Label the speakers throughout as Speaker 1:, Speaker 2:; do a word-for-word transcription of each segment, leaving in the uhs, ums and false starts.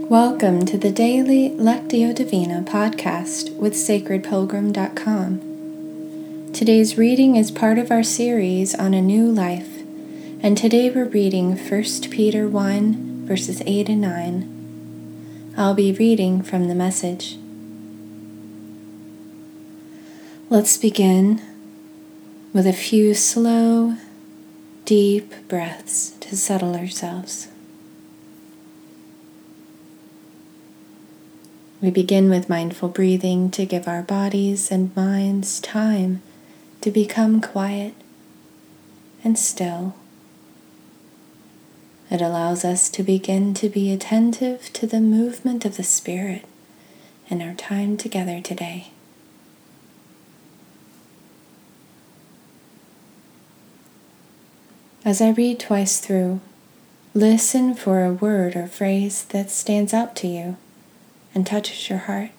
Speaker 1: Welcome to the Daily Lectio Divina podcast with sacred pilgrim dot com. Today's reading is part of our series on a new life, and today we're reading First Peter one, verses eight and nine. I'll be reading from the Message. Let's begin with a few slow, deep breaths to settle ourselves. We begin with mindful breathing to give our bodies and minds time to become quiet and still. It allows us to begin to be attentive to the movement of the Spirit in our time together today. As I read twice through, listen for a word or phrase that stands out to you and touches your heart.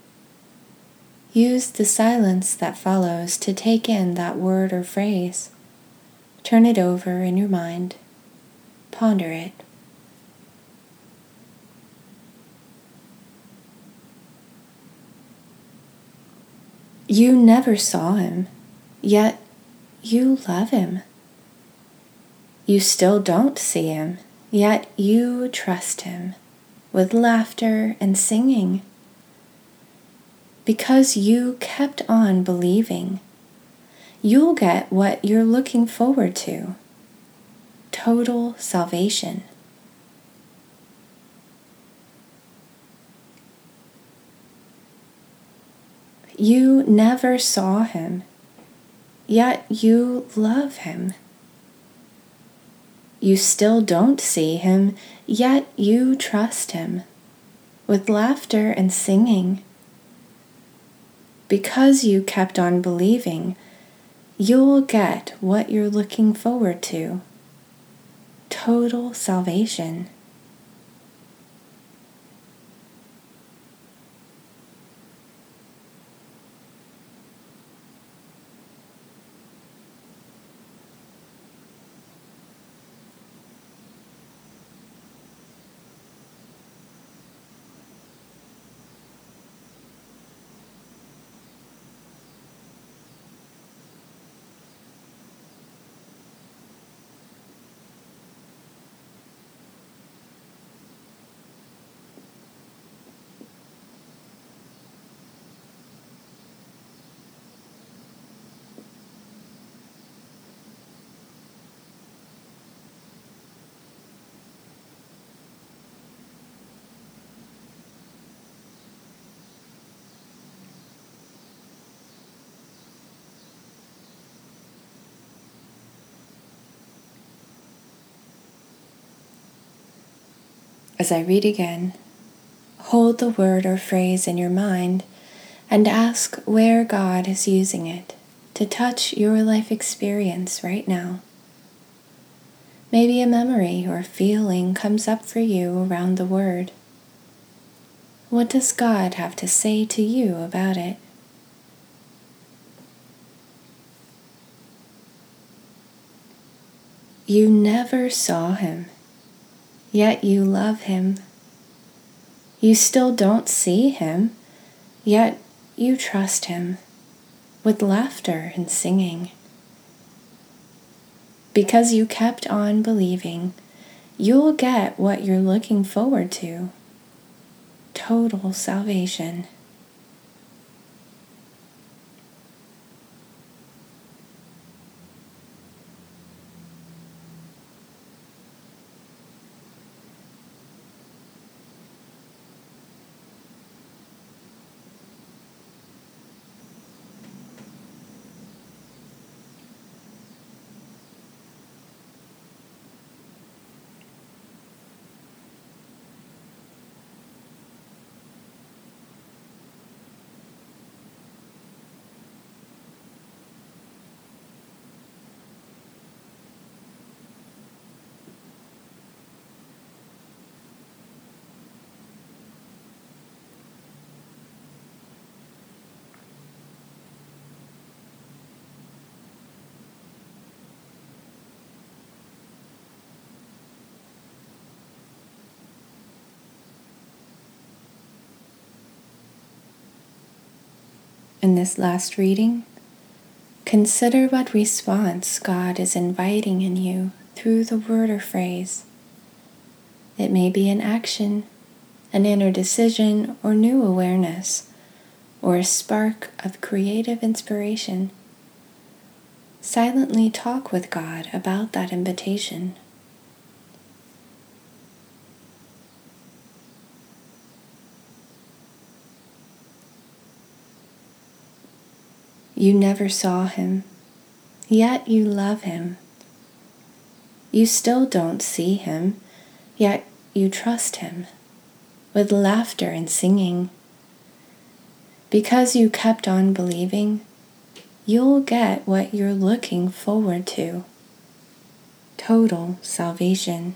Speaker 1: Use the silence that follows to take in that word or phrase. Turn it over in your mind. Ponder it. You never saw him, yet you love him. You still don't see him, yet you trust him with laughter and singing. Because you kept on believing, you'll get what you're looking forward to: total salvation. You never saw him, yet you love him. You still don't see him, yet you trust him with laughter and singing. Because you kept on believing, you'll get what you're looking forward to: total salvation. As I read again, hold the word or phrase in your mind and ask where God is using it to touch your life experience right now. Maybe a memory or feeling comes up for you around the word. What does God have to say to you about it? You never saw him, yet you love him. You still don't see him, yet you trust him with laughter and singing. Because you kept on believing, you'll get what you're looking forward to: total salvation. In this last reading, consider what response God is inviting in you through the word or phrase. It may be an action, an inner decision or new awareness, or a spark of creative inspiration. Silently talk with God about that invitation. You never saw him, yet you love him. You still don't see him, yet you trust him, with laughter and singing. Because you kept on believing, you'll get what you're looking forward to: total salvation.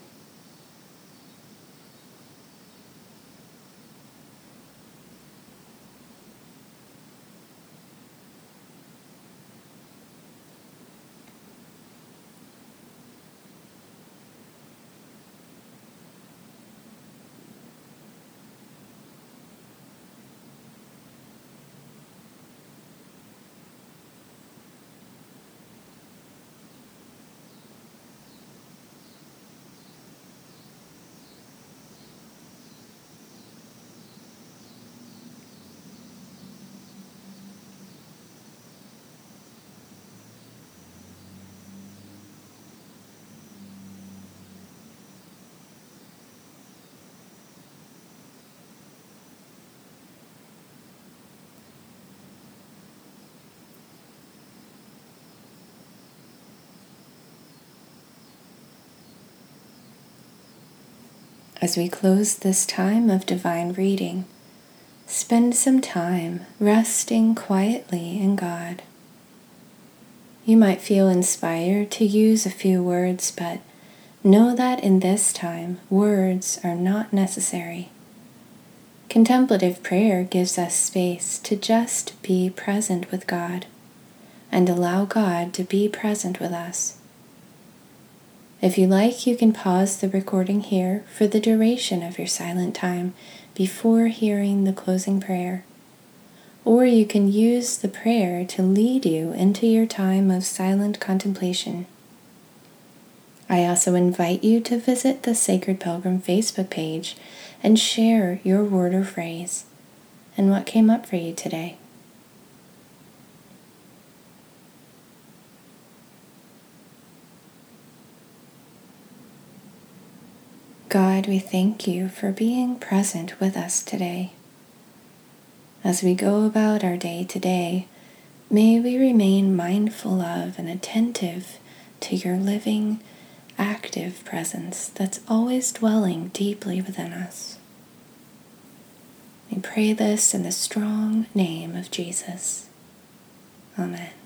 Speaker 1: As we close this time of divine reading, spend some time resting quietly in God. You might feel inspired to use a few words, but know that in this time, words are not necessary. Contemplative prayer gives us space to just be present with God and allow God to be present with us. If you like, you can pause the recording here for the duration of your silent time before hearing the closing prayer. Or you can use the prayer to lead you into your time of silent contemplation. I also invite you to visit the Sacred Pilgrim Facebook page and share your word or phrase and what came up for you today. God, we thank you for being present with us today. As we go about our day today, may we remain mindful of and attentive to your living, active presence that's always dwelling deeply within us. We pray this in the strong name of Jesus. Amen.